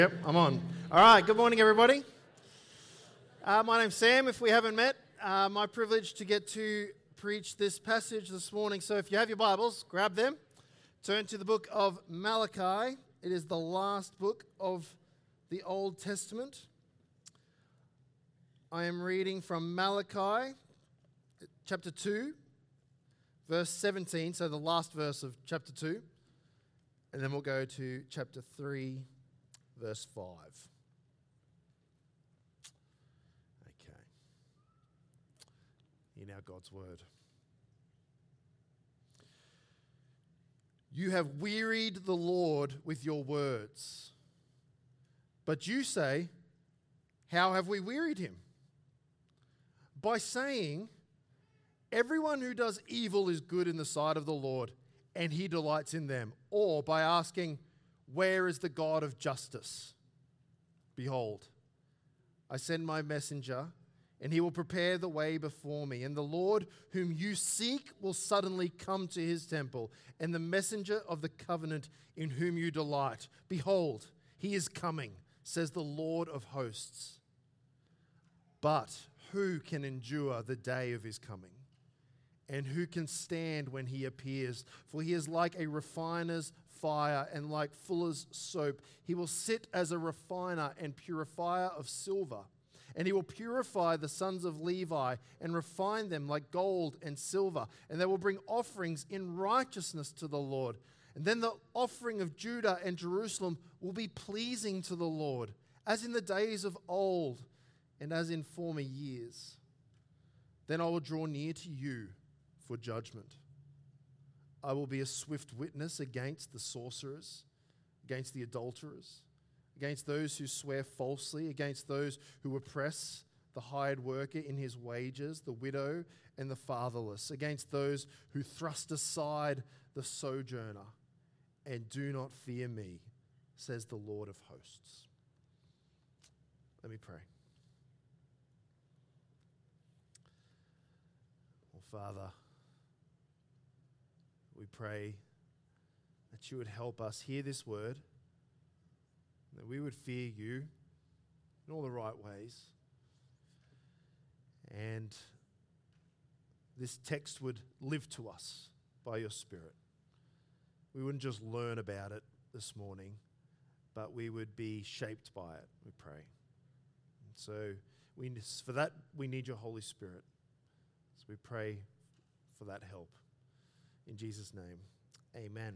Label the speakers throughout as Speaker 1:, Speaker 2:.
Speaker 1: Yep, I'm on. All right, good morning, everybody. My name's Sam, if we haven't met. My privilege to get to preach this passage this morning. So if you have your Bibles, grab them. Turn to the book of Malachi. It is the last book of the Old Testament. I am reading from Malachi, chapter 2, verse 17, so the last verse of chapter 2. And then we'll go to chapter 3, verse 5. Okay. Hear now God's word. You have wearied the Lord with your words. But you say, how have we wearied him? By saying, everyone who does evil is good in the sight of the Lord, and he delights in them. Or by asking, where is the God of justice? Behold, I send my messenger, and he will prepare the way before me. And the Lord whom you seek will suddenly come to his temple, and the messenger of the covenant in whom you delight. Behold, he is coming, says the Lord of hosts. But who can endure the day of his coming? And who can stand when he appears? For he is like a refiner's fire and like fuller's soap. He will sit as a refiner and purifier of silver. And he will purify the sons of Levi and refine them like gold and silver. And they will bring offerings in righteousness to the Lord. And then the offering of Judah and Jerusalem will be pleasing to the Lord, as in the days of old and as in former years. Then I will draw near to you for judgment. I will be a swift witness against the sorcerers, against the adulterers, against those who swear falsely, against those who oppress the hired worker in his wages, the widow and the fatherless, against those who thrust aside the sojourner and do not fear me, says the Lord of hosts. Let me pray. Father, we pray that you would help us hear this word, that we would fear you in all the right ways, and this text would live to us by your Spirit. We wouldn't just learn about it this morning, but we would be shaped by it, we pray. And so for that, we need your Holy Spirit. So we pray for that help. In Jesus' name, amen.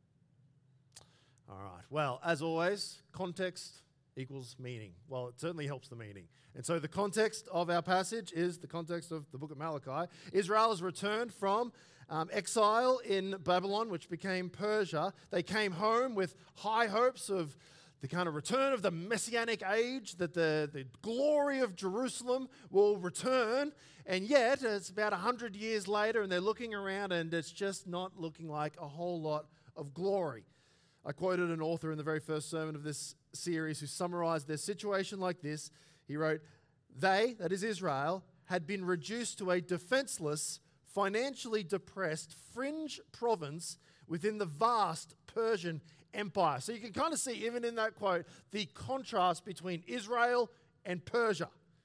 Speaker 1: All right. Well, as always, context equals meaning. Well, it certainly helps the meaning. And so the context of our passage is the context of the book of Malachi. Israel has returned from exile in Babylon, which became Persia. They came home with high hopes of the kind of return of the Messianic age, that the glory of Jerusalem will return. And yet, it's about 100 years later, and they're looking around, and it's just not looking like a whole lot of glory. I quoted an author in the very first sermon of this series who summarized their situation like this. He wrote, they, that is Israel, had been reduced to a defenseless, financially depressed fringe province within the vast Persian Empire. So you can kind of see, even in that quote, the contrast between Israel and Persia.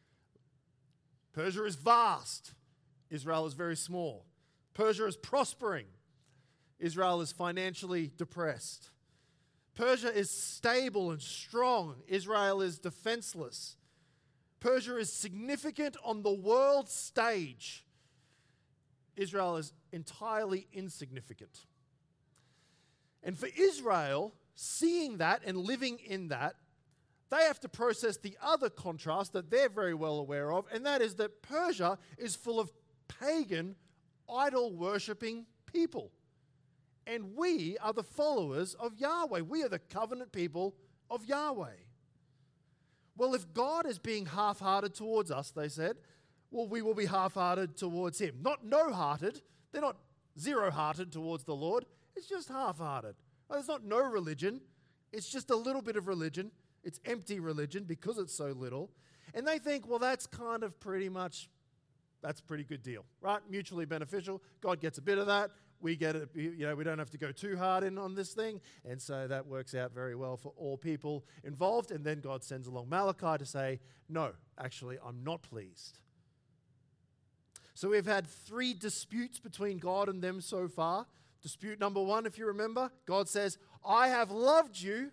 Speaker 1: Persia is vast. Israel is very small. Persia is prospering. Israel is financially depressed. Persia is stable and strong. Israel is defenseless. Persia is significant on the world stage. Israel is entirely insignificant. And for Israel, seeing that and living in that, they have to process the other contrast that they're very well aware of, and that is that Persia is full of pagan, idol-worshipping people. And we are the followers of Yahweh. We are the covenant people of Yahweh. Well, if God is being half-hearted towards us, they said, well, we will be half-hearted towards him. Not no-hearted. They're not zero-hearted towards the Lord. It's just half-hearted. There's not no religion. It's just a little bit of religion. It's empty religion because it's so little. And they think, well, that's pretty good deal, right? Mutually beneficial. God gets a bit of that. we get it. We don't have to go too hard in on this thing. And so that works out very well for all people involved. And then God sends along Malachi to say, no, actually, I'm not pleased. So we've had 3 disputes between God and them so far. Dispute number 1, if you remember, God says, I have loved you,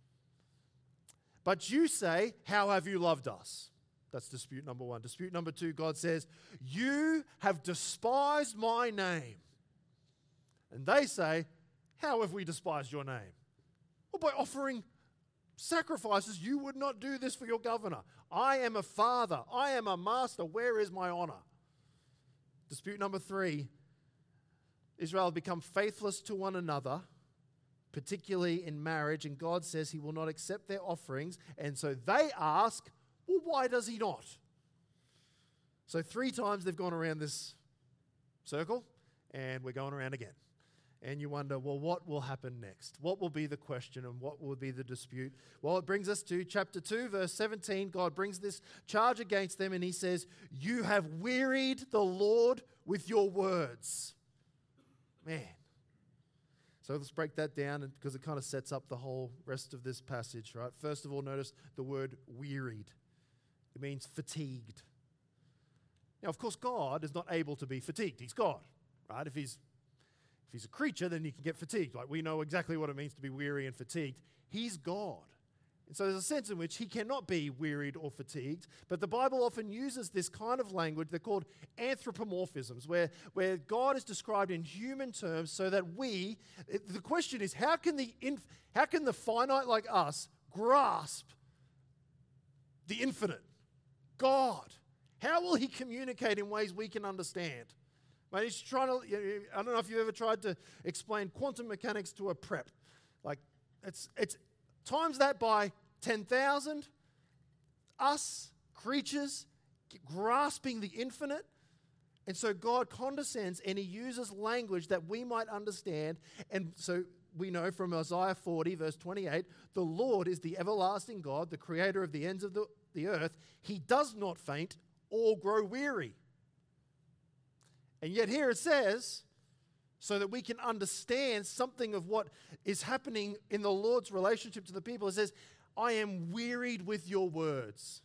Speaker 1: but you say, how have you loved us? That's dispute number 1. Dispute number 2, God says, you have despised my name. And they say, how have we despised your name? Well, by offering sacrifices, you would not do this for your governor. I am a father. I am a master. Where is my honor? Dispute number 3, Israel have become faithless to one another, particularly in marriage, and God says he will not accept their offerings. And so they ask, well, why does he not? So 3 times they've gone around this circle, and we're going around again. And you wonder, well, what will happen next? What will be the question and what will be the dispute? Well, it brings us to chapter 2, verse 17. God brings this charge against them, and he says, you have wearied the Lord with your words. Man. So let's break that down because it kind of sets up the whole rest of this passage, right? First of all, notice the word wearied. It means fatigued. Now, of course, God is not able to be fatigued. He's God, right? If he's a creature, then he can get fatigued. Like, we know exactly what it means to be weary and fatigued. He's God. And so there's a sense in which he cannot be wearied or fatigued. But the Bible often uses this kind of language. They're called anthropomorphisms, where God is described in human terms so that the question is, how can the finite like us grasp the infinite? God. How will he communicate in ways we can understand? Mate, he's trying to, I don't know if you've ever tried to explain quantum mechanics to a prep. Like, it's times that by 10,000, us creatures grasping the infinite. And so God condescends and he uses language that we might understand. And so we know from Isaiah 40, verse 28, the Lord is the everlasting God, the creator of the ends of the earth. He does not faint or grow weary. And yet here it says, so that we can understand something of what is happening in the Lord's relationship to the people, it says, I am wearied with your words.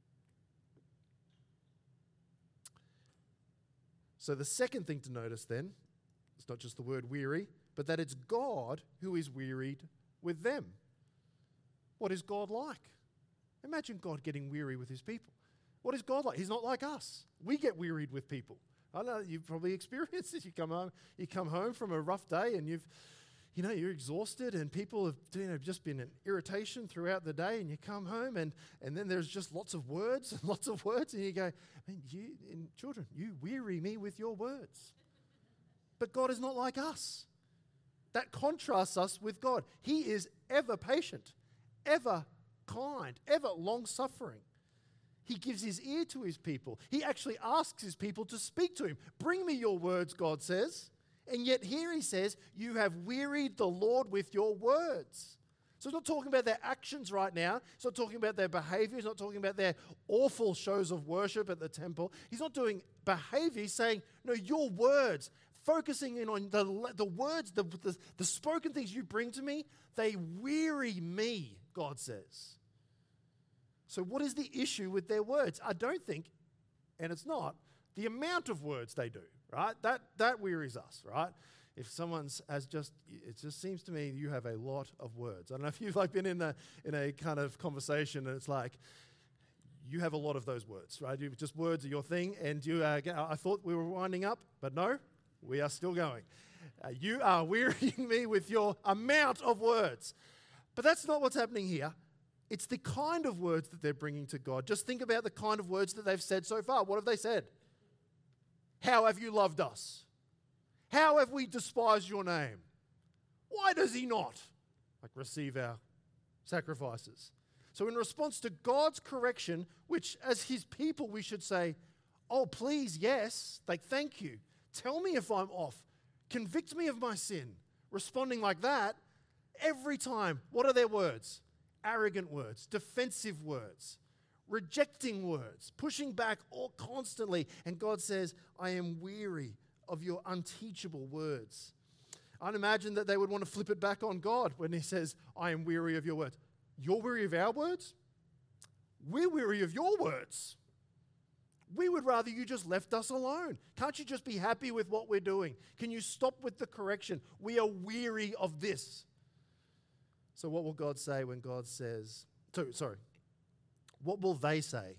Speaker 1: So the second thing to notice then, it's not just the word weary, but that it's God who is wearied with them. What is God like? Imagine God getting weary with his people. What is God like? He's not like us. We get wearied with people. I know you've probably experienced this. You come home from a rough day and you're exhausted and people have just been an irritation throughout the day, and you come home and then there's just lots of words and you go, man, children, you weary me with your words. But God is not like us. That contrasts us with God. He is ever patient, ever kind, ever long-suffering. He gives his ear to his people. He actually asks his people to speak to him. Bring me your words, God says. And yet here he says, you have wearied the Lord with your words. So he's not talking about their actions right now. He's not talking about their behavior. He's not talking about their awful shows of worship at the temple. He's not doing behavior. He's saying, no, your words, focusing in on the words, the spoken things you bring to me, they weary me, God says. So what is the issue with their words? I don't think, and it's not, the amount of words they do, right? That wearies us, right? If someone's it just seems to me you have a lot of words. I don't know if you've been in a kind of conversation and it's like, you have a lot of those words, right? Just words are your thing, and I thought we were winding up, but no, we are still going. You are wearying me with your amount of words. But that's not what's happening here. It's the kind of words that they're bringing to God. Just think about the kind of words that they've said so far. What have they said? How have you loved us? How have we despised your name? Why does he not receive our sacrifices? So in response to God's correction, which as his people we should say, oh, please, yes, thank you. Tell me if I'm off. Convict me of my sin. Responding like that, every time, what are their words? Arrogant words, defensive words, rejecting words, pushing back all constantly. And God says, I am weary of your unteachable words. I'd imagine that they would want to flip it back on God when he says, I am weary of your words. You're weary of our words? We're weary of your words. We would rather you just left us alone. Can't you just be happy with what we're doing? Can you stop with the correction? We are weary of this. So what will God say when God says, what will they say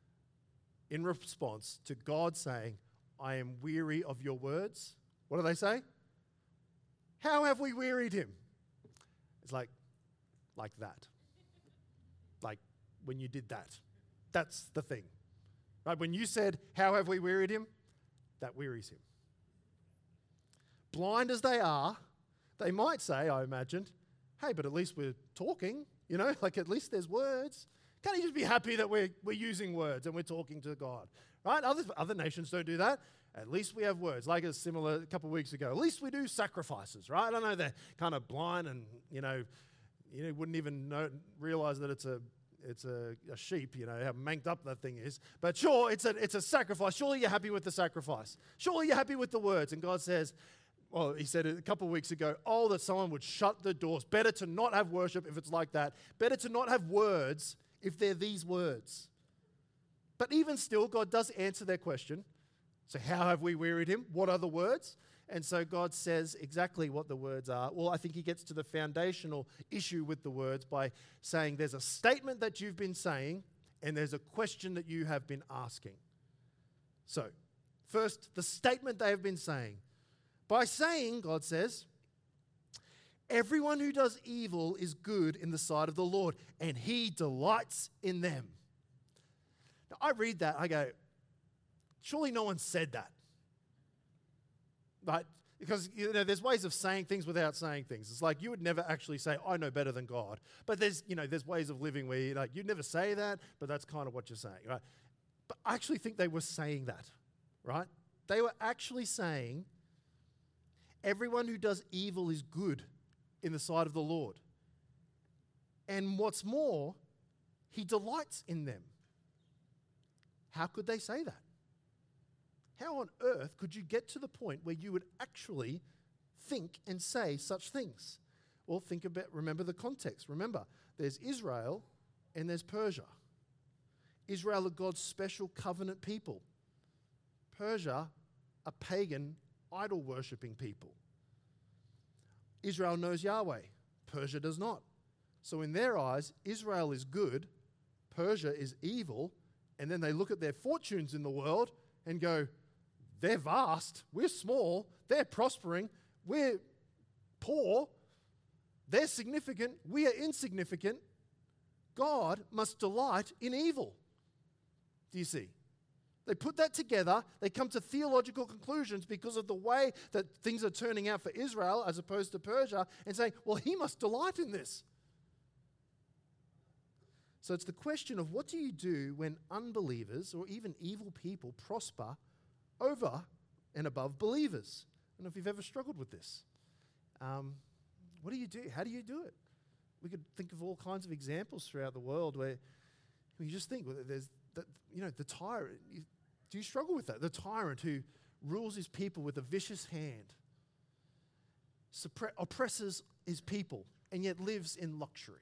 Speaker 1: in response to God saying, I am weary of your words? What do they say? How have we wearied him? It's like that. Like when you did that. That's the thing. Right? When you said, how have we wearied him? That wearies him. Blind as they are, they might say, I imagined, hey, but at least we're talking, like at least there's words. Can't you just be happy that we're using words and we're talking to God? Right? Other nations don't do that. At least we have words. Like a couple of weeks ago. At least we do sacrifices, right? I know they're kind of blind and, wouldn't even realize that it's a sheep, how manked up that thing is. But sure, it's a sacrifice. Surely you're happy with the sacrifice. Surely you're happy with the words. And God says, well, he said it a couple of weeks ago, that someone would shut the doors. Better to not have worship if it's like that. Better to not have words if they're these words. But even still, God does answer their question. So how have we wearied him? What are the words? And so God says exactly what the words are. Well, I think he gets to the foundational issue with the words by saying there's a statement that you've been saying and there's a question that you have been asking. So, first, the statement they have been saying. By saying, God says, everyone who does evil is good in the sight of the Lord, and he delights in them. Now, I read that, I go, surely no one said that. Right? Because there's ways of saying things without saying things. It's like you would never actually say, I know better than God. But there's ways of living where you'd never say that, but that's kind of what you're saying. Right? But I actually think they were saying that. Right? They were actually saying, everyone who does evil is good in the sight of the Lord. And what's more, he delights in them. How could they say that? How on earth could you get to the point where you would actually think and say such things? Well, remember the context. Remember, there's Israel and there's Persia. Israel are God's special covenant people. Persia, a pagan, idol-worshipping people. Israel knows Yahweh. Persia does not. So in their eyes, Israel is good, Persia is evil, and then they look at their fortunes in the world and go, they're vast, we're small, they're prospering, we're poor, they're significant, we are insignificant. God must delight in evil. Do you see? They put that together, they come to theological conclusions because of the way that things are turning out for Israel as opposed to Persia, and saying, well, he must delight in this. So it's the question of what do you do when unbelievers or even evil people prosper over and above believers? I don't know if you've ever struggled with this. What do you do? How do you do it? We could think of all kinds of examples throughout the world where you just think, well, there's the tyrant. Do you struggle with that? The tyrant who rules his people with a vicious hand, oppresses his people, and yet lives in luxury.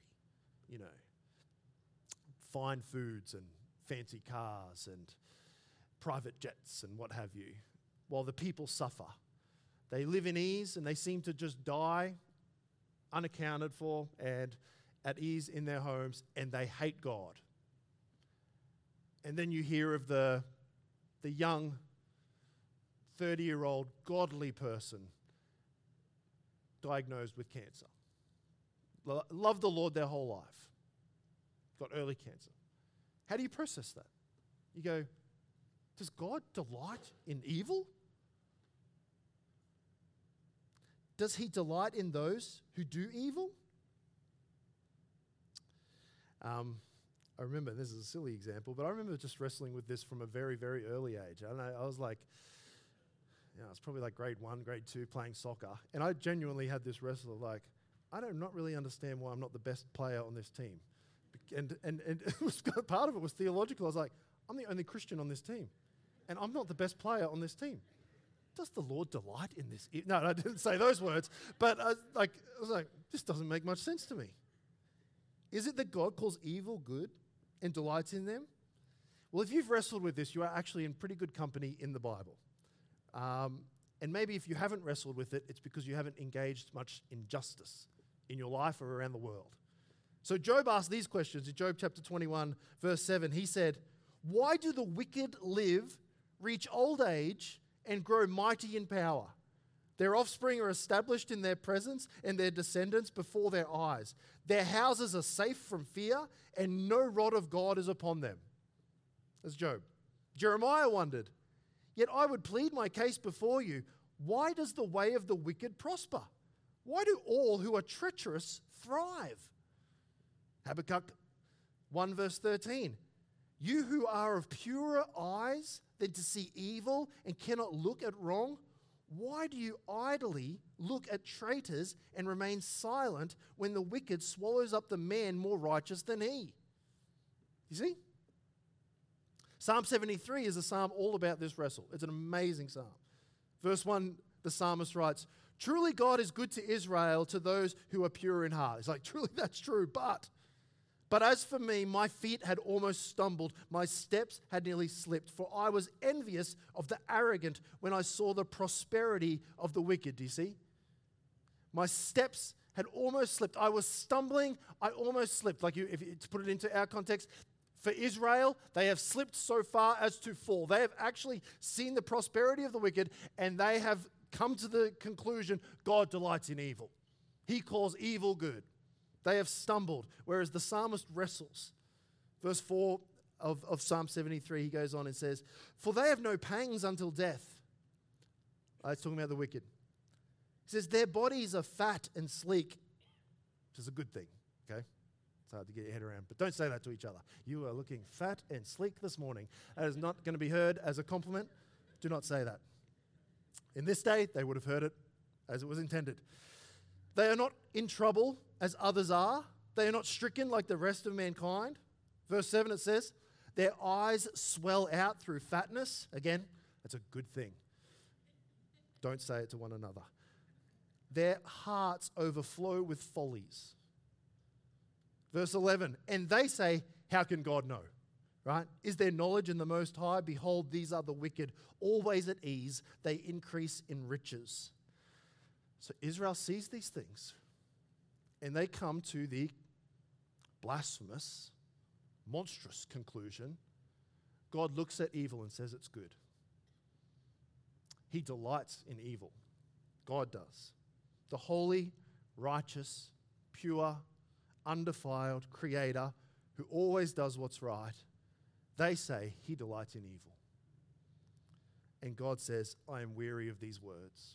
Speaker 1: Fine foods and fancy cars and private jets and what have you, while the people suffer. They live in ease and they seem to just die unaccounted for and at ease in their homes, and they hate God. And then you hear of the young 30-year-old godly person diagnosed with cancer. Loved the Lord their whole life. Got early cancer. How do you process that? You go, does God delight in evil? Does he delight in those who do evil? I remember, this is a silly example, but I remember just wrestling with this from a very, very early age. I don't know, I was like, it's probably like grade 1, grade 2, playing soccer. And I genuinely had this wrestle of like, I do not really understand why I'm not the best player on this team. And it was, part of it was theological. I was like, I'm the only Christian on this team. And I'm not the best player on this team. does the Lord delight in this? No, I didn't say those words, but I was like, this doesn't make much sense to me. Is it that God calls evil good and delights in them? Well, if you've wrestled with this, you are actually in pretty good company in the Bible. And maybe if you haven't wrestled with it, it's because you haven't engaged much in justice in your life or around the world. So Job asked these questions in Job chapter 21, verse 7. He said, "Why do the wicked live, reach old age, and grow mighty in power? Their offspring are established in their presence, and their descendants before their eyes. Their houses are safe from fear, and no rod of God is upon them." That's Job. Jeremiah wondered, "Yet I would plead my case before you. Why does the way of the wicked prosper? Why do all who are treacherous thrive?" Habakkuk 1 verse 13. "You who are of purer eyes than to see evil and cannot look at wrong, why do you idly look at traitors and remain silent when the wicked swallows up the man more righteous than he?" You see? Psalm 73 is a psalm all about this wrestle. It's an amazing psalm. Verse 1, the psalmist writes, "Truly God is good to Israel, to those who are pure in heart." It's like, truly that's true, But as for me, my feet had almost stumbled, my steps had nearly slipped, for I was envious of the arrogant when I saw the prosperity of the wicked. Do you see? My steps had almost slipped. I was stumbling, I almost slipped. Like to put it into our context, for Israel, they have slipped so far as to fall. They have actually seen the prosperity of the wicked, and they have come to the conclusion God delights in evil. He calls evil good. They have stumbled, whereas the psalmist wrestles. Verse 4 of Psalm 73, he goes on and says, "For they have no pangs until death." It's talking about the wicked. He says, "Their bodies are fat and sleek," which is a good thing, okay? It's hard to get your head around, but don't say that to each other. "You are looking fat and sleek this morning." That is not going to be heard as a compliment. Do not say that. In this day, they would have heard it as it was intended. "They are not in trouble as others are. They are not stricken like the rest of mankind." Verse 7, it says, "Their eyes swell out through fatness." Again, that's a good thing. Don't say it to one another. "Their hearts overflow with follies." Verse 11, "And they say, how can God know?" Right? "Is there knowledge in the Most High? Behold, these are the wicked, always at ease. They increase in riches." So Israel sees these things, and they come to the blasphemous, monstrous conclusion: God looks at evil and says it's good. He delights in evil. God does. The holy, righteous, pure, undefiled Creator who always does what's right, they say He delights in evil. And God says, "I am weary of these words."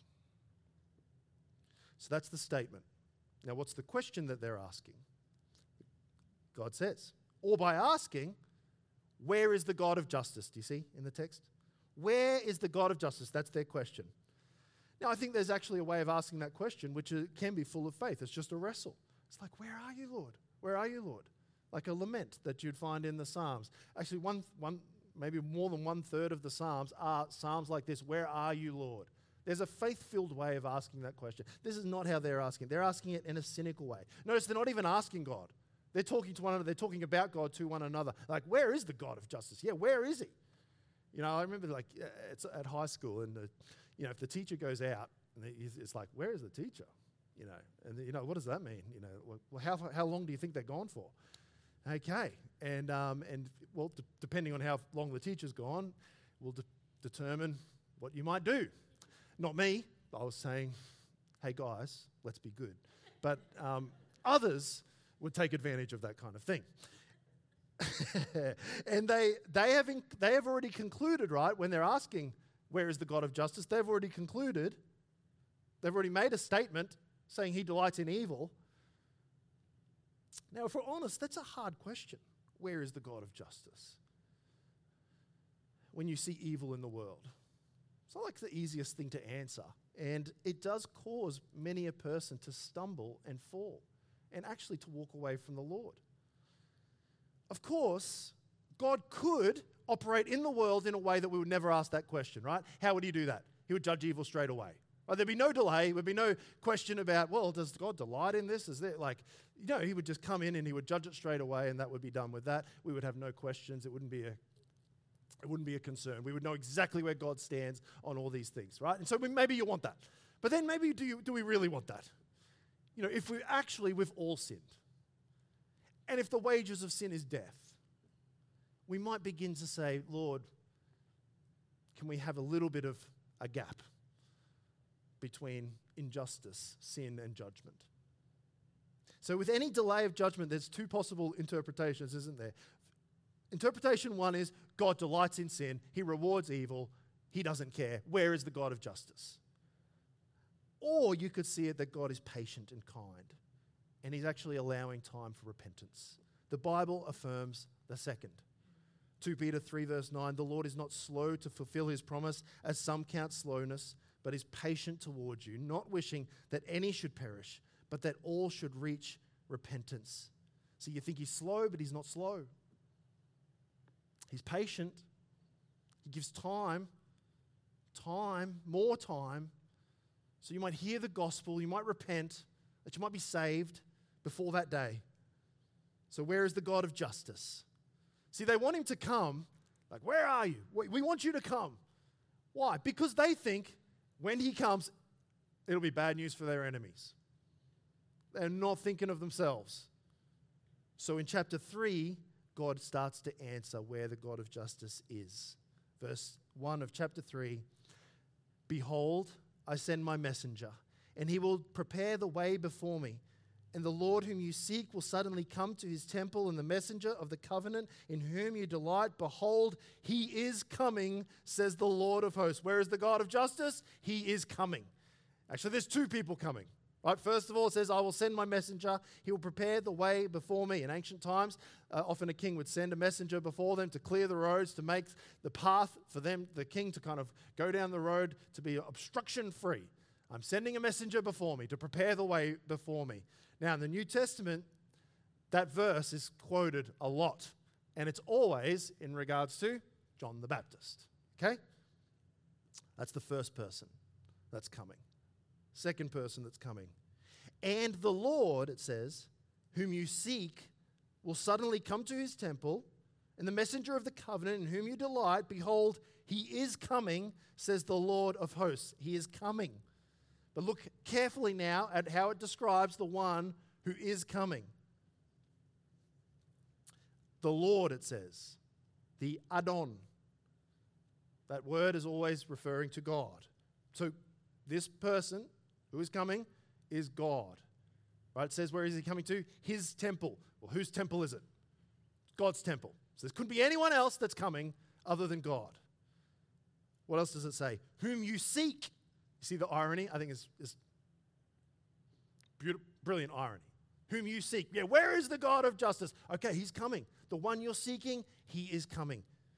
Speaker 1: So that's the statement. Now, what's the question that they're asking? God says, or by asking, where is the God of justice? Do you see in the text? Where is the God of justice? That's their question. Now, I think there's actually a way of asking that question which can be full of faith. It's just a wrestle. It's like, where are you, Lord? Where are you, Lord? Like a lament that you'd find in the Psalms. Actually, maybe more than 1/3 of the Psalms are Psalms like this: "Where are you, Lord?" There's a faith-filled way of asking that question. This is not how they're asking. They're asking it in a cynical way. Notice they're not even asking God. They're talking to one another. They're talking about God to one another. Like, where is the God of justice? Yeah, where is He? I remember it's at high school, and if the teacher goes out, and it's like, where is the teacher? And what does that mean? Well, how long do you think they're gone for? Okay, and depending on how long the teacher's gone, will determine what you might do. Not me. I was saying, hey guys, let's be good. But others would take advantage of that kind of thing. And they have already concluded, right? When they're asking, where is the God of justice? They've already concluded. They've already made a statement saying He delights in evil. Now, if we're honest, that's a hard question. Where is the God of justice? When you see evil in the world. It's not like the easiest thing to answer. And it does cause many a person to stumble and fall, and actually to walk away from the Lord. Of course, God could operate in the world in a way that we would never ask that question, right? How would He do that? he would judge evil straight away. Right? There'd be no delay. There'd be no question about, well, does God delight in this? Is there he would just come in and he would judge it straight away, and that would be done with that. We would have no questions. It wouldn't be a concern. We would know exactly where God stands on all these things, right? And so maybe you want that. But then maybe do we really want that? If we've all sinned. And if the wages of sin is death, we might begin to say, Lord, can we have a little bit of a gap between injustice, sin, and judgment? So with any delay of judgment, there's two possible interpretations, isn't there? Interpretation one is God delights in sin, he rewards evil, he doesn't care. Where is the God of justice? Or you could see it that God is patient and kind, and he's actually allowing time for repentance. The Bible affirms the second. 2 Peter 3 verse 9, the Lord is not slow to fulfill his promise, as some count slowness, but is patient towards you, not wishing that any should perish, but that all should reach repentance. So you think he's slow, but he's not slow. He's patient. He gives time, more time. So you might hear the gospel, you might repent, that you might be saved before that day. So where is the God of justice? See, they want him to come. Like, where are you? We want you to come. Why? Because they think when he comes, it'll be bad news for their enemies. They're not thinking of themselves. So in chapter 3, God starts to answer where the God of justice is. Verse 1 of chapter 3, behold, I send my messenger, and he will prepare the way before me. And the Lord whom you seek will suddenly come to his temple, and the messenger of the covenant in whom you delight, behold, he is coming, says the Lord of hosts. Where is the God of justice? He is coming. Actually, there's two people coming. Right? First of all, it says, I will send my messenger. He will prepare the way before me. In ancient times, often a king would send a messenger before them to clear the roads, to make the path for them, the king, to kind of go down the road to be obstruction-free. I'm sending a messenger before me to prepare the way before me. Now, in the New Testament, that verse is quoted a lot, and it's always in regards to John the Baptist. Okay? That's the first person that's coming. Second person that's coming. And the Lord, it says, whom you seek will suddenly come to his temple, and the messenger of the covenant in whom you delight, behold, he is coming, says the Lord of hosts. He is coming. But look carefully now at how it describes the one who is coming. The Lord, it says, the Adon. That word is always referring to God. So this person who is coming is God. Right? It says, where is he coming to? His temple. Well, whose temple is it? God's temple. So there couldn't be anyone else that's coming other than God. What else does it say? Whom you seek. You see the irony? I think is brilliant irony. Whom you seek. Yeah, where is the God of justice? Okay, he's coming. The one you're seeking, he is coming.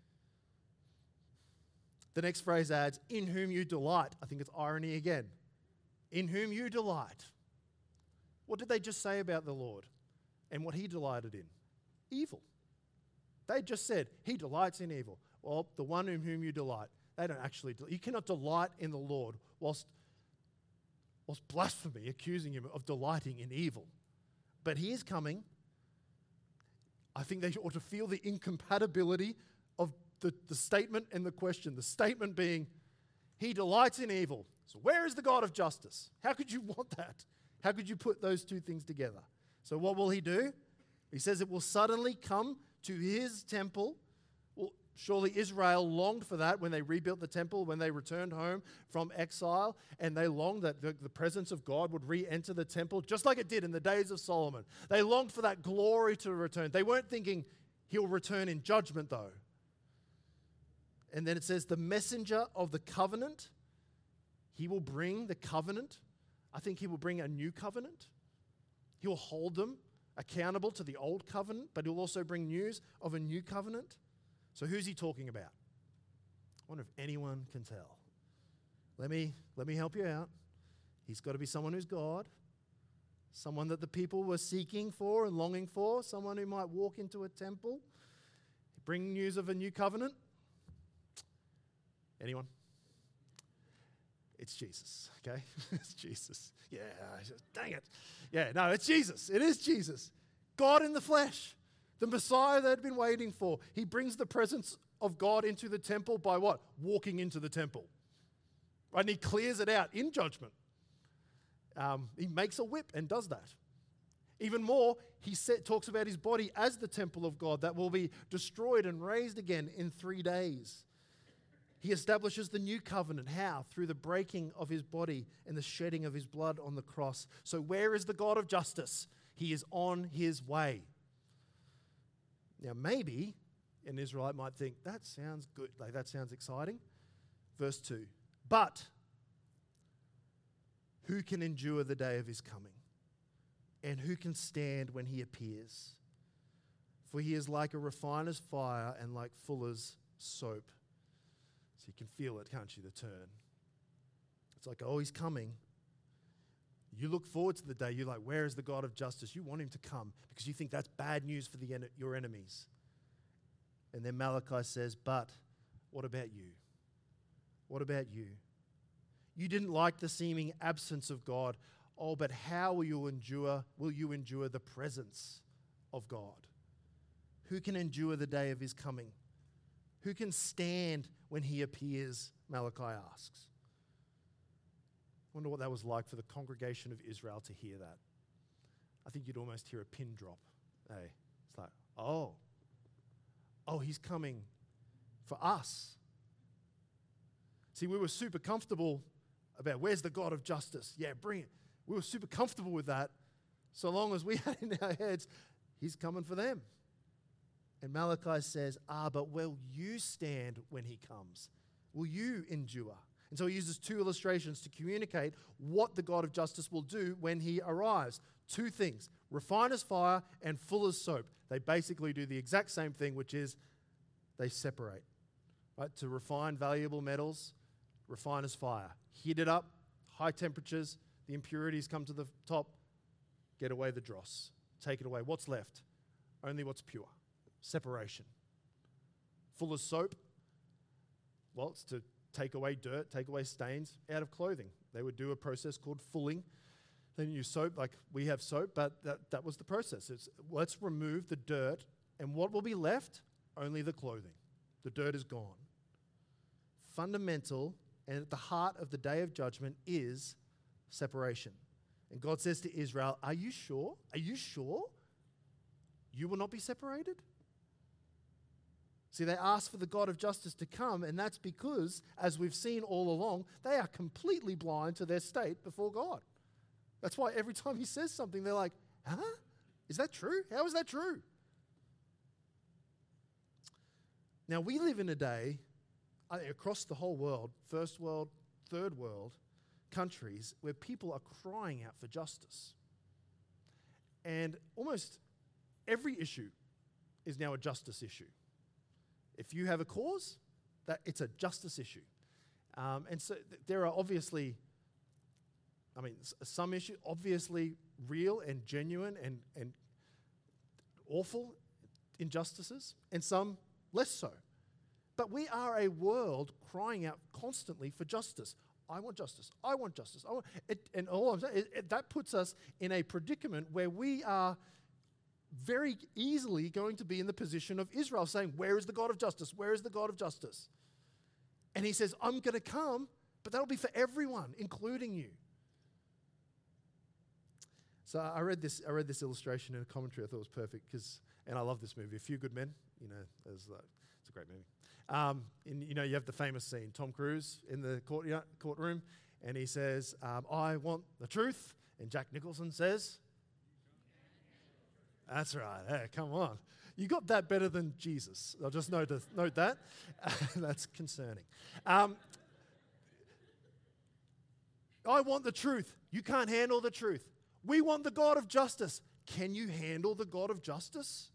Speaker 1: The next phrase adds, in whom you delight. I think it's irony again. In whom you delight. What did they just say about the Lord and what he delighted in? Evil. They just said, he delights in evil. Well, the one in whom you delight. They don't actually, you cannot delight in the Lord whilst blasphemy, accusing him of delighting in evil. But he is coming. I think they ought to feel the incompatibility of the statement and the question. The statement being, he delights in evil. So where is the God of justice? How could you want that? How could you put those two things together? So what will he do? He says it will suddenly come to his temple. Well, surely Israel longed for that when they rebuilt the temple, when they returned home from exile, and they longed that the presence of God would re-enter the temple, just like it did in the days of Solomon. They longed for that glory to return. They weren't thinking he'll return in judgment, though. And then it says, the messenger of the covenant, he will bring the covenant. I think he will bring a new covenant. He will hold them accountable to the old covenant, but he'll also bring news of a new covenant. So who's he talking about? I wonder if anyone can tell. Let me help you out. He's got to be someone who's God, someone that the people were seeking for and longing for, someone who might walk into a temple, bring news of a new covenant. Anyone? It's Jesus, okay? It's Jesus. Yeah, dang it. Yeah, no, it's Jesus. It is Jesus. God in the flesh, the Messiah they'd been waiting for. He brings the presence of God into the temple by what? Walking into the temple. Right? And he clears it out in judgment. He makes a whip and does that. Even more, he talks about his body as the temple of God that will be destroyed and raised again in 3 days. He establishes the new covenant. How? Through the breaking of his body and the shedding of his blood on the cross. So where is the God of justice? He is on his way. Now maybe an Israelite might think, that sounds good, like that sounds exciting. Verse 2, but who can endure the day of his coming? And who can stand when he appears? For he is like a refiner's fire and like fuller's soap. So you can feel it, can't you, the turn. It's like, oh, he's coming. You look forward to the day. You're like, where is the God of justice? You want him to come because you think that's bad news for your enemies. And then Malachi says, but what about you? What about you? You didn't like the seeming absence of God. Oh, but how will you endure the presence of God? Who can endure the day of his coming? Who can stand when he appears? Malachi asks. I wonder what that was like for the congregation of Israel to hear that. I think you'd almost hear a pin drop. Hey, it's like, oh, he's coming for us. See, we were super comfortable about where's the God of justice? Yeah, bring it. We were super comfortable with that so long as we had in our heads, he's coming for them. And Malachi says, but will you stand when he comes? Will you endure? And so he uses 2 illustrations to communicate what the God of justice will do when he arrives. 2 things, refiner's fire and fuller's soap. They basically do the exact same thing, which is they separate. Right? To refine valuable metals, refiner's fire. Heat it up, high temperatures, the impurities come to the top, get away the dross. Take it away. What's left? Only what's pure. Separation. Fuller's soap, well, it's to take away dirt, take away stains out of clothing. They would do a process called fulling. Then you use soap, like we have soap, but that was the process. Let's remove the dirt, and what will be left? Only the clothing. The dirt is gone. Fundamental, and at the heart of the day of judgment is separation. And God says to Israel, are you sure? Are you sure you will not be separated? See, they ask for the God of justice to come, and that's because, as we've seen all along, they are completely blind to their state before God. That's why every time he says something, they're like, huh? Is that true? How is that true? Now, we live in a day, across the whole world, first world, third world, countries, where people are crying out for justice. And almost every issue is now a justice issue. If you have a cause, that it's a justice issue. And so there are obviously, some issues obviously real and genuine and awful injustices, and some less so. But we are a world crying out constantly for justice. I want justice. I want justice. I want it, and all I'm saying, that puts us in a predicament where we are very easily going to be in the position of Israel saying, where is the God of justice? Where is the God of justice? And he says, I'm going to come, but that'll be for everyone, including you. So I read this illustration in a commentary. I thought it was perfect and I love this movie, A Few Good Men. It's a great movie. You have the famous scene, Tom Cruise in the courtroom, and he says, I want the truth. And Jack Nicholson says, that's right. Hey, come on. You got that better than Jesus. I'll just note that. That's concerning. I want the truth. You can't handle the truth. We want the God of justice. Can you handle the God of justice?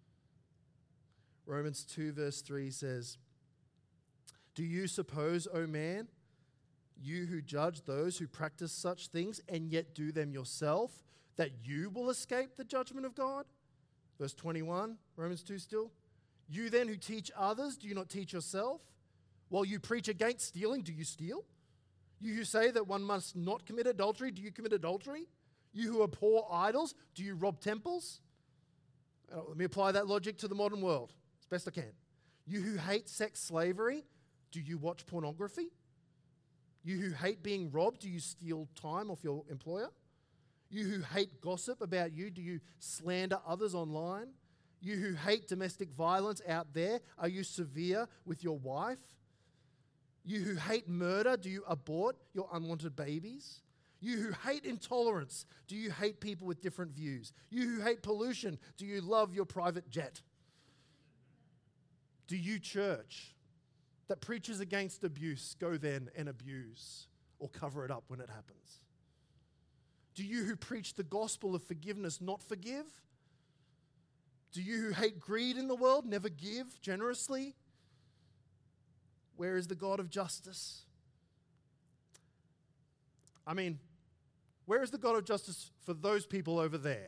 Speaker 1: Romans 2 verse 3 says, do you suppose, O man, you who judge those who practice such things and yet do them yourself, that you will escape the judgment of God? Verse 21, Romans 2 still. You then who teach others, do you not teach yourself? While you preach against stealing, do you steal? You who say that one must not commit adultery, do you commit adultery? You who abhor idols, do you rob temples? Let me apply that logic to the modern world as best I can. You who hate sex slavery, do you watch pornography? You who hate being robbed, do you steal time off your employer? You who hate gossip about you, do you slander others online? You who hate domestic violence out there, are you severe with your wife? You who hate murder, do you abort your unwanted babies? You who hate intolerance, do you hate people with different views? You who hate pollution, do you love your private jet? Do you, church, that preaches against abuse, go then and abuse or cover it up when it happens? Do you who preach the gospel of forgiveness not forgive? Do you who hate greed in the world never give generously? Where is the God of justice? I mean, where is the God of justice for those people over there?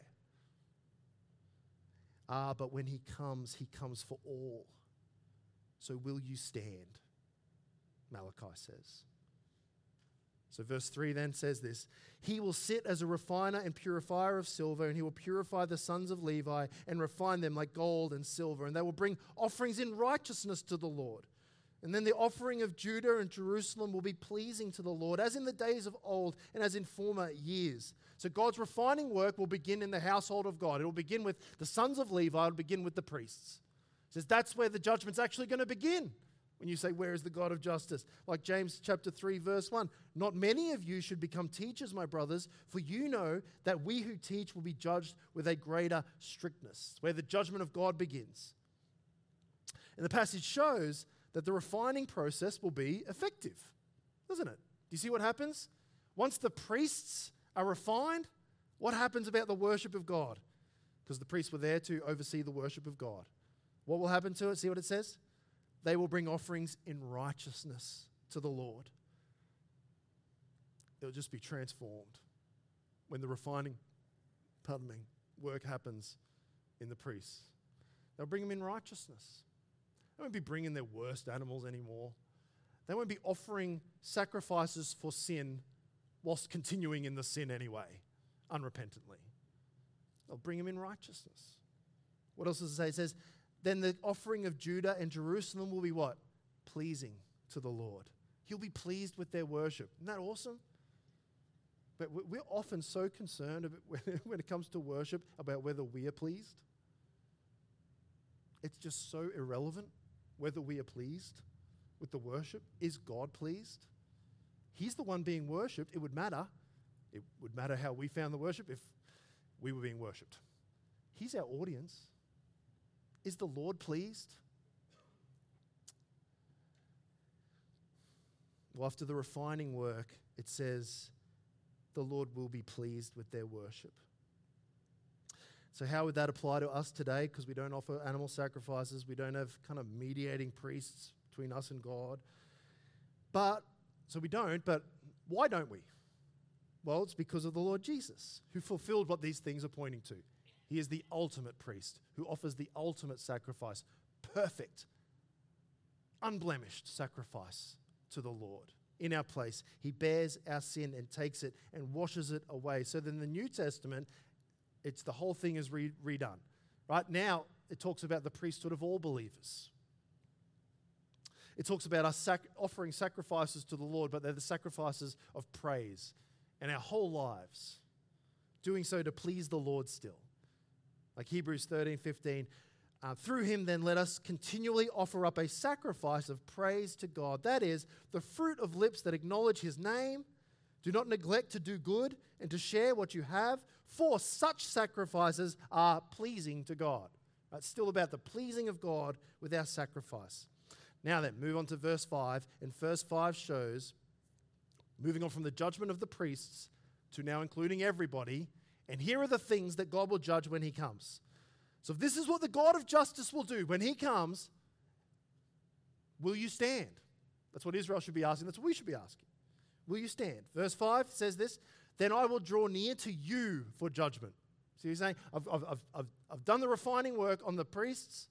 Speaker 1: But when he comes for all. So will you stand? Malachi says. So verse 3 then says this: He will sit as a refiner and purifier of silver, and he will purify the sons of Levi and refine them like gold and silver, and they will bring offerings in righteousness to the Lord. And then the offering of Judah and Jerusalem will be pleasing to the Lord, as in the days of old and as in former years. So God's refining work will begin in the household of God. It will begin with the sons of Levi. It will begin with the priests. It says that's where the judgment's actually going to begin. When you say, where is the God of justice? Like James chapter 3, verse 1. Not many of you should become teachers, my brothers, for you know that we who teach will be judged with a greater strictness, where the judgment of God begins. And the passage shows that the refining process will be effective, doesn't it? Do you see what happens? Once the priests are refined, what happens about the worship of God? Because the priests were there to oversee the worship of God. What will happen to it? See what it says? They will bring offerings in righteousness to the Lord. It'll just be transformed when the refining, work happens in the priests. They'll bring them in righteousness. They won't be bringing their worst animals anymore. They won't be offering sacrifices for sin whilst continuing in the sin anyway, unrepentantly. They'll bring them in righteousness. What else does it say? It says, then the offering of Judah and Jerusalem will be what? Pleasing to the Lord. He'll be pleased with their worship. Isn't that awesome? But we're often so concerned when it comes to worship about whether we are pleased. It's just so irrelevant whether we are pleased with the worship. Is God pleased? He's the one being worshipped. It would matter. It would matter how we found the worship if we were being worshipped. He's our audience. Is the Lord pleased? Well, after the refining work, it says the Lord will be pleased with their worship. So how would that apply to us today? Because we don't offer animal sacrifices. We don't have kind of mediating priests between us and God. But why don't we? Well, it's because of the Lord Jesus, who fulfilled what these things are pointing to. He is the ultimate priest who offers the ultimate sacrifice, perfect, unblemished sacrifice to the Lord. In our place, he bears our sin and takes it and washes it away. So then the New Testament, it's the whole thing is redone. Right now, it talks about the priesthood of all believers. It talks about us offering sacrifices to the Lord, but they're the sacrifices of praise and our whole lives, doing so to please the Lord still. Like Hebrews 13:15, through him then let us continually offer up a sacrifice of praise to God. That is, the fruit of lips that acknowledge his name. Do not neglect to do good and to share what you have, for such sacrifices are pleasing to God. It's still about the pleasing of God with our sacrifice. Now then, move on to verse 5. And verse 5 shows, moving on from the judgment of the priests to now including everybody, and here are the things that God will judge when he comes. So if this is what the God of justice will do when he comes, will you stand? That's what Israel should be asking. That's what we should be asking. Will you stand? Verse 5 says this, then I will draw near to you for judgment. So he's saying, I've done the refining work on the priests.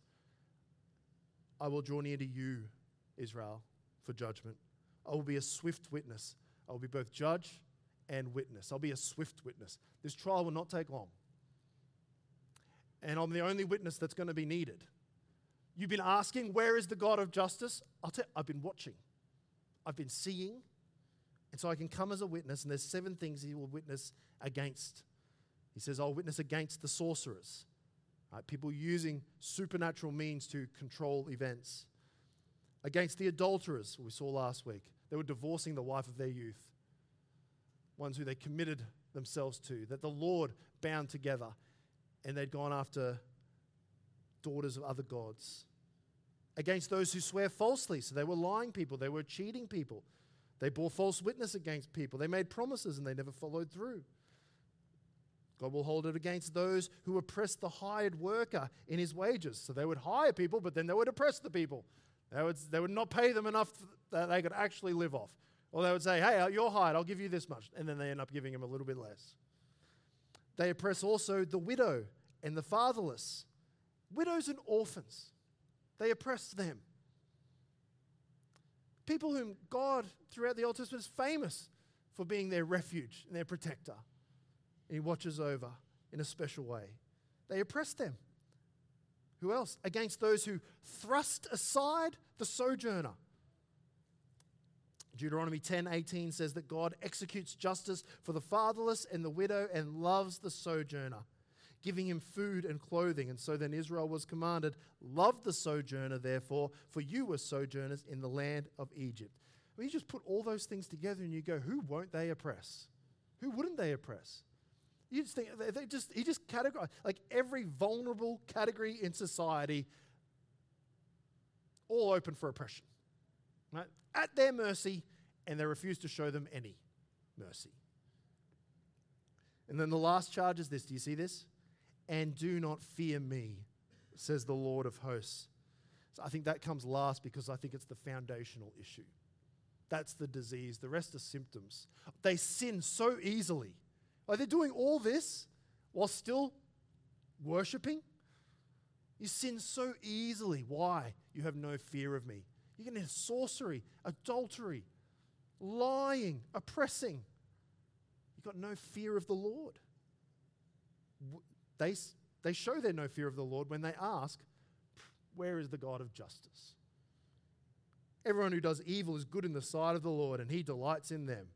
Speaker 1: I will draw near to you, Israel, for judgment. I will be a swift witness. I'll be both judge and witness. I'll be a swift witness. This trial will not take long. And I'm the only witness that's going to be needed. You've been asking, where is the God of justice? I'll tell you, I've been watching. I've been seeing. And so I can come as a witness, and there's 7 things he will witness against. He says, I'll witness against the sorcerers. Right? People using supernatural means to control events. Against the adulterers, we saw last week. They were divorcing the wife of their youth. Ones who they committed themselves to, that the Lord bound together. And they'd gone after daughters of other gods. Against those who swear falsely. So they were lying people. They were cheating people. They bore false witness against people. They made promises and they never followed through. God will hold it against those who oppress the hired worker in his wages. So they would hire people, but then they would oppress the people. They would not pay them enough that they could actually live off. Or they would say, hey, you're hired, I'll give you this much. And then they end up giving him a little bit less. They oppress also the widow and the fatherless. Widows and orphans. They oppress them. People whom God, throughout the Old Testament, is famous for being their refuge and their protector. And he watches over in a special way. They oppress them. Who else? Against those who thrust aside the sojourner. Deuteronomy 10:18 says that God executes justice for the fatherless and the widow and loves the sojourner, giving him food and clothing. And so then Israel was commanded, love the sojourner, therefore, for you were sojourners in the land of Egypt. I mean, you just put all those things together and you go, who won't they oppress? Who wouldn't they oppress? You just think, he just categorized, like every vulnerable category in society, all open for oppression. Right? At their mercy, and they refuse to show them any mercy. And then the last charge is this. Do you see this? And do not fear me, says the Lord of hosts. So I think that comes last because I think it's the foundational issue. That's the disease. The rest are symptoms. They sin so easily. Like they're doing all this while still worshiping. You sin so easily. Why? You have no fear of me. You're going to have sorcery, adultery, lying, oppressing. You've got no fear of the Lord. They show their no fear of the Lord when they ask, where is the God of justice? Everyone who does evil is good in the sight of the Lord, and he delights in them.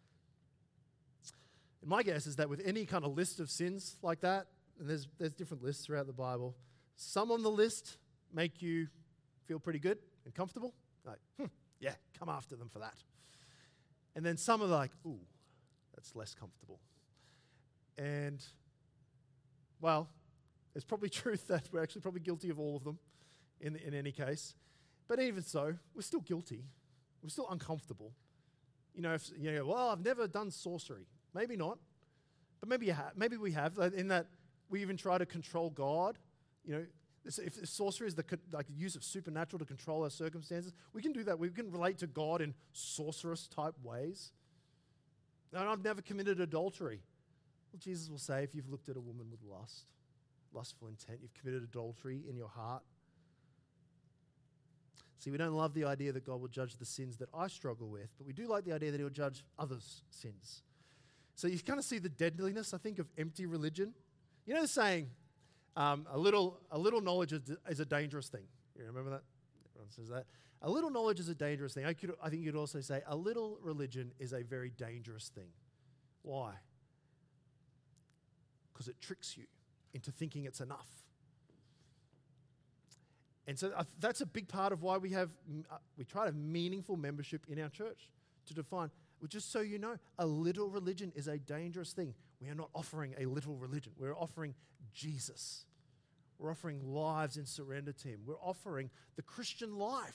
Speaker 1: And my guess is that with any kind of list of sins like that, and there's different lists throughout the Bible, some on the list make you feel pretty good and comfortable. Like, yeah, come after them for that. And then some are like, ooh, that's less comfortable. And, well, it's probably truth that we're actually probably guilty of all of them in any case. But even so, we're still guilty. We're still uncomfortable. Well, I've never done sorcery. Maybe not. But maybe you have. Maybe we have, in that we even try to control God. If sorcery is the use of supernatural to control our circumstances, we can do that. We can relate to God in sorcerous type ways. And I've never committed adultery. Well, Jesus will say, if you've looked at a woman with lustful intent, you've committed adultery in your heart. See, we don't love the idea that God will judge the sins that I struggle with, but we do like the idea that he'll judge others' sins. So you kind of see the deadliness, I think, of empty religion. You know the saying, a little knowledge is a dangerous thing. You remember that? Everyone says that. A little knowledge is a dangerous thing. I think you'd also say a little religion is a very dangerous thing. Why? Because it tricks you into thinking it's enough. And so that's a big part of why we try to have meaningful membership in our church, to define, well, just so you know, a little religion is a dangerous thing. We are not offering a little religion. We're offering Jesus. We're offering lives in surrender to him. We're offering the Christian life.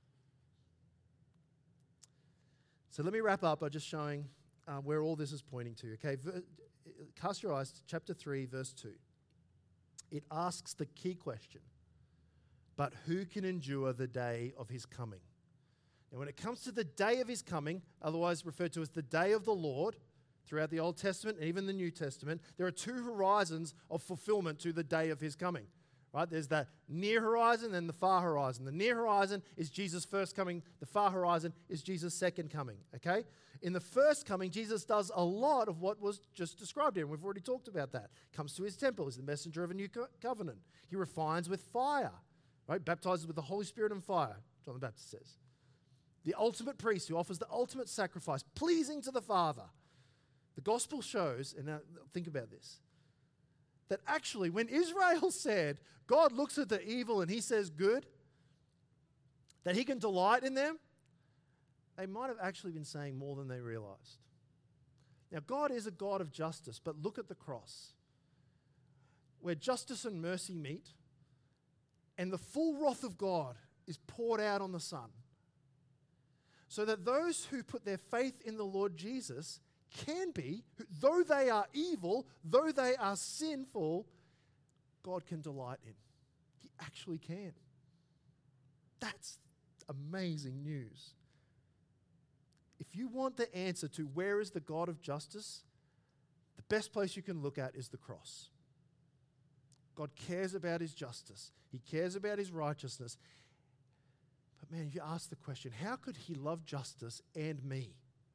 Speaker 1: So let me wrap up by just showing where all this is pointing to. Okay, cast your eyes to chapter 3, verse 2. It asks the key question. But who can endure the day of his coming? Now, when it comes to the day of his coming, otherwise referred to as the day of the Lord, throughout the Old Testament and even the New Testament, there are two horizons of fulfillment to the day of his coming. Right? There's the near horizon and the far horizon. The near horizon is Jesus' first coming. The far horizon is Jesus' second coming. Okay? In the first coming, Jesus does a lot of what was just described here. And we've already talked about that. Comes to his temple. He's the messenger of a new covenant. He refines with fire. Right? Baptizes with the Holy Spirit and fire, John the Baptist says. The ultimate priest who offers the ultimate sacrifice, pleasing to the Father. The gospel shows, and now think about this, that actually when Israel said, God looks at the evil and he says good, that he can delight in them, they might have actually been saying more than they realized. Now, God is a God of justice, but look at the cross, where justice and mercy meet, and the full wrath of God is poured out on the Son, so that those who put their faith in the Lord Jesus can be, though they are evil, though they are sinful, God can delight in. He actually can. That's amazing news. If you want the answer to where is the God of justice, the best place you can look at is the cross. God cares about his justice. He cares about his righteousness. But man, if you ask the question, how could he love justice and me?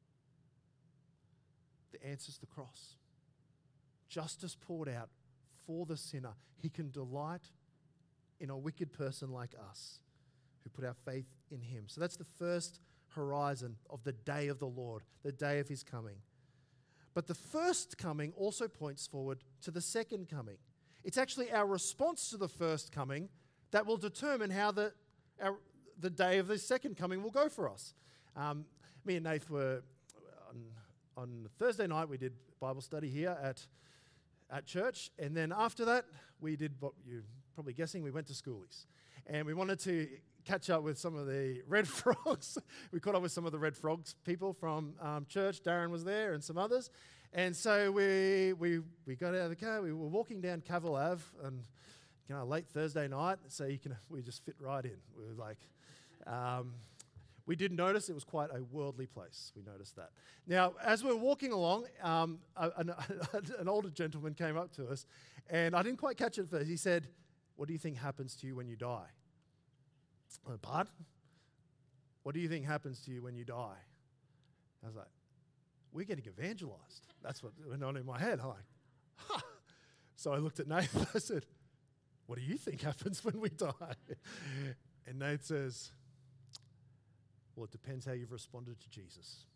Speaker 1: The answer is the cross. Justice poured out for the sinner. He can delight in a wicked person like us who put our faith in him. So that's the first horizon of the day of the Lord, the day of his coming. But the first coming also points forward to the second coming. It's actually our response to the first coming that will determine how the day of the second coming will go for us. Me and Nath were, on Thursday night, we did Bible study here at church. And then after that, we did what you're probably guessing, we went to schoolies. And we wanted to catch up with some of the Red Frogs. We caught up with some of the Red Frogs people from church. Darren was there and some others. And so we got out of the car. We were walking down Cavill Ave and late Thursday night, so we just fit right in. We were like, we did notice it was quite a worldly place. We noticed that. Now, as we were walking along, an older gentleman came up to us, and I didn't quite catch it at first. He said, "What do you think happens to you when you die?" I went, "Pardon? What do you think happens to you when you die?" I was like, "We're getting evangelized." That's what went on in my head. I'm like, "Ha!" So I looked at Nathan. I said, "What do you think happens when we die?" And Nate says, "Well, it depends how you've responded to Jesus."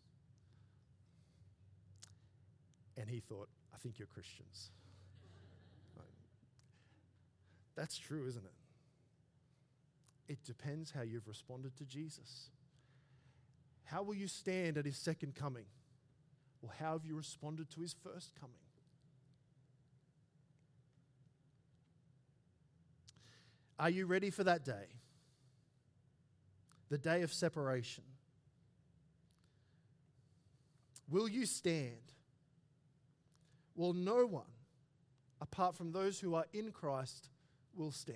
Speaker 1: And he thought, "I think you're Christians." That's true, isn't it? It depends how you've responded to Jesus. How will you stand at his second coming? Or how have you responded to his first coming? Are you ready for that day? The day of separation. Will you stand? Well, no one, apart from those who are in Christ, will stand.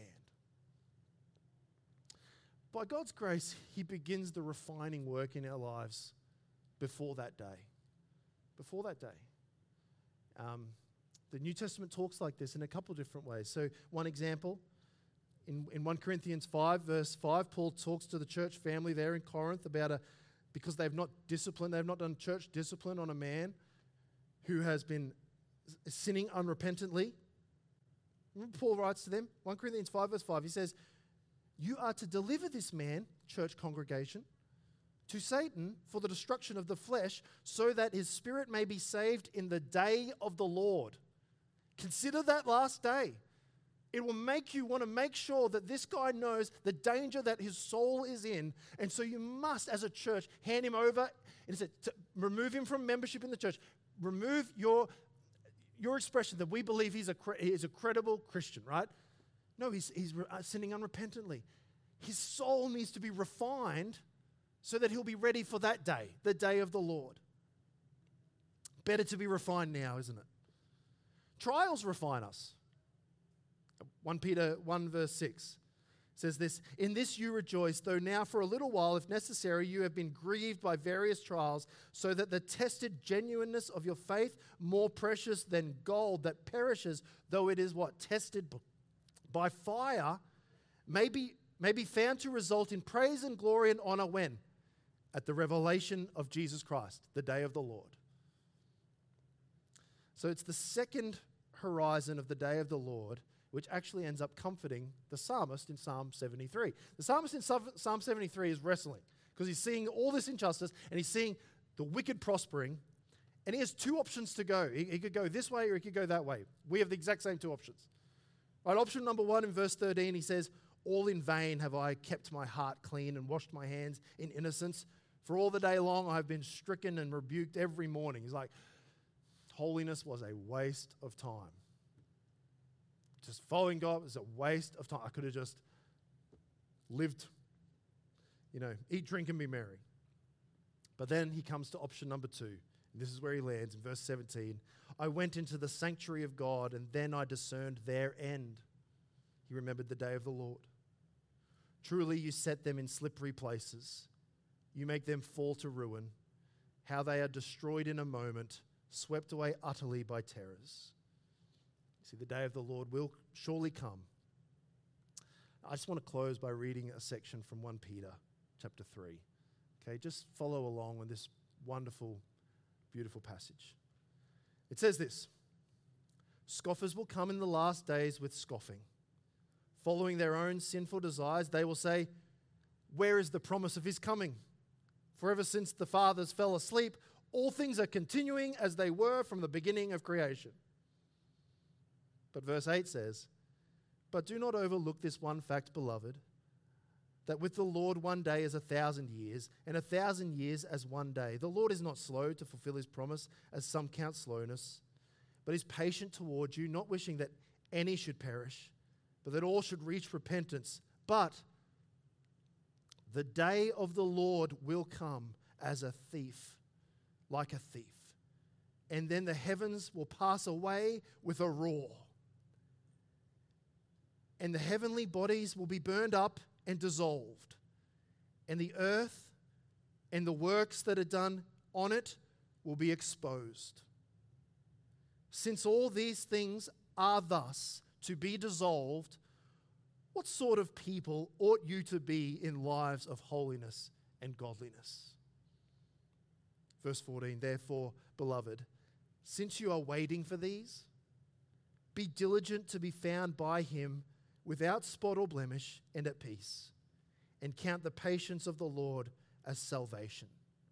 Speaker 1: By God's grace, he begins the refining work in our lives before that day. Before that day. The New Testament talks like this in a couple of different ways. So one example, in 1 Corinthians 5, verse 5, Paul talks to the church family there in Corinth about because they've not done church discipline on a man who has been sinning unrepentantly. Remember Paul writes to them, 1 Corinthians 5, verse 5, he says, "You are to deliver this man," church congregation, "to Satan for the destruction of the flesh, so that his spirit may be saved in the day of the Lord." Consider that last day. It will make you want to make sure that this guy knows the danger that his soul is in. And so you must, as a church, hand him over and to remove him from membership in the church. Remove your expression that we believe he's a credible Christian, right? No, he's sinning unrepentantly. His soul needs to be refined so that he'll be ready for that day, the day of the Lord. Better to be refined now, isn't it? Trials refine us. 1 Peter 1 verse 6 says this, "In this you rejoice, though now for a little while, if necessary, you have been grieved by various trials, so that the tested genuineness of your faith, more precious than gold that perishes, though it is what? Tested by fire may be found to result in praise and glory and honor when? At the revelation of Jesus Christ, the day of the Lord. So it's the second horizon of the day of the Lord which actually ends up comforting the psalmist in Psalm 73. The psalmist in Psalm 73 is wrestling because he's seeing all this injustice and he's seeing the wicked prospering, and he has two options to go. He could go this way or he could go that way. We have the exact same two options. Right, option number 1 in verse 13, he says, "All in vain have I kept my heart clean and washed my hands in innocence. For all the day long I have been stricken and rebuked every morning." He's like, holiness was a waste of time. Just following God was a waste of time. I could have just lived, eat, drink, and be merry. But then he comes to option number 2. And this is where he lands in verse 17. "I went into the sanctuary of God, and then I discerned their end." He remembered the day of the Lord. "Truly you set them in slippery places. You make them fall to ruin. How they are destroyed in a moment, swept away utterly by terrors." See, the day of the Lord will surely come. I just want to close by reading a section from 1 Peter chapter 3. Okay, just follow along with this wonderful, beautiful passage. It says this: "Scoffers will come in the last days with scoffing. Following their own sinful desires, they will say, 'Where is the promise of his coming? For ever since the fathers fell asleep, all things are continuing as they were from the beginning of creation.'" But verse 8 says, "But do not overlook this one fact, beloved, that with the Lord 1 day is 1,000 years, and 1,000 years as 1 day. The Lord is not slow to fulfill his promise, as some count slowness, but is patient toward you, not wishing that any should perish, but that all should reach repentance. But the day of the Lord will come as a thief, like a thief. And then the heavens will pass away with a roar, and the heavenly bodies will be burned up and dissolved, and the earth and the works that are done on it will be exposed. Since all these things are thus to be dissolved, what sort of people ought you to be in lives of holiness and godliness?" Verse 14, "Therefore, beloved, since you are waiting for these, be diligent to be found by him without spot or blemish and at peace, and count the patience of the Lord as salvation."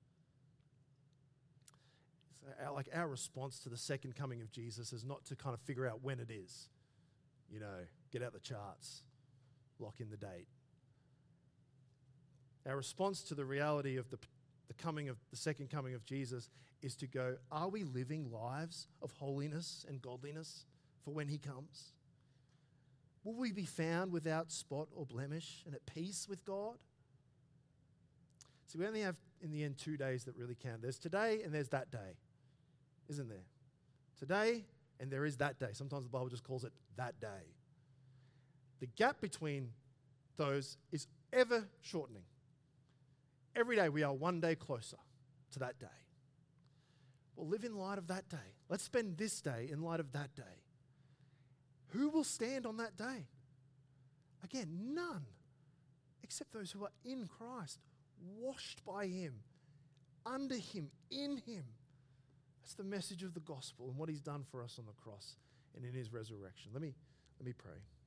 Speaker 1: So our response to the second coming of Jesus is not to kind of figure out when it is. Get out the charts, lock in the date. Our response to the reality of the second coming of Jesus is to go, are we living lives of holiness and godliness for when he comes? Will we be found without spot or blemish and at peace with God? See, we only have, in the end, 2 days that really count. There's today and there's that day, isn't there? Today and there is that day. Sometimes the Bible just calls it that day. The gap between those is ever shortening. Every day we are 1 day closer to that day. Well, live in light of that day. Let's spend this day in light of that day. Who will stand on that day? Again, none, except those who are in Christ, washed by him, under him, in him. That's the message of the gospel and what he's done for us on the cross and in his resurrection. Let me pray.